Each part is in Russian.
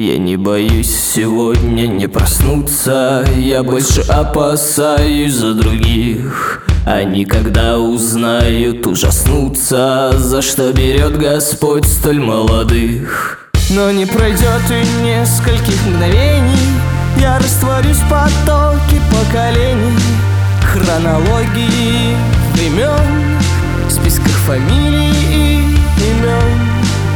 Я не боюсь сегодня не проснуться, я больше опасаюсь за других. Они, когда узнают, ужаснутся, за что берет Господь столь молодых. Но не пройдет и нескольких мгновений, я растворюсь в потоке поколений, хронологии времен, списках фамилий и имен.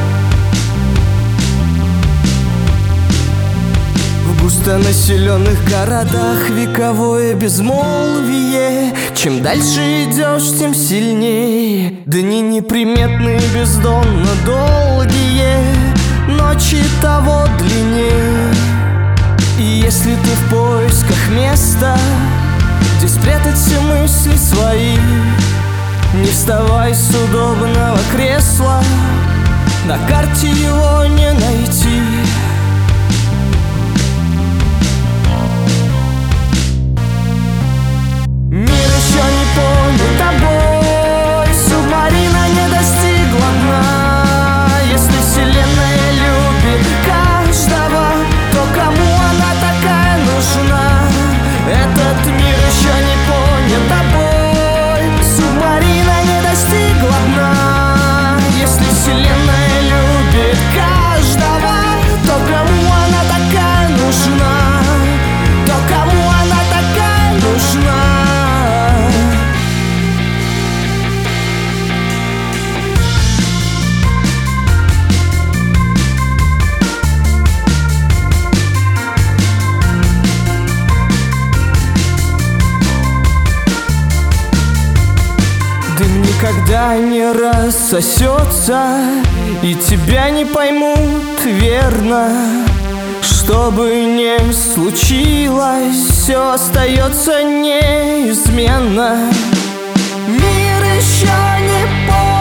В густонаселенных городах вековое безмолвие. Чем дальше идешь, тем сильнее. Дни неприметные, бездонно долгие, ночи того длиннее. И если ты в поисках места, где спрятать все мысли свои, не вставай с удобного кресла, на карте его не найти. Мир еще не понят тобой, субмарина не достигла дна. Если вселенная любит каждого, то кому она такая нужна? Этот мир еще не понят тобой, субмарина не достигла дна. Если вселенная любит каждого, то кому она такая нужна? То кому она такая нужна? Дым никогда не рассосется, и тебя не поймут верно. Что бы ни случилось, все остается неизменно. Мир еще не понял.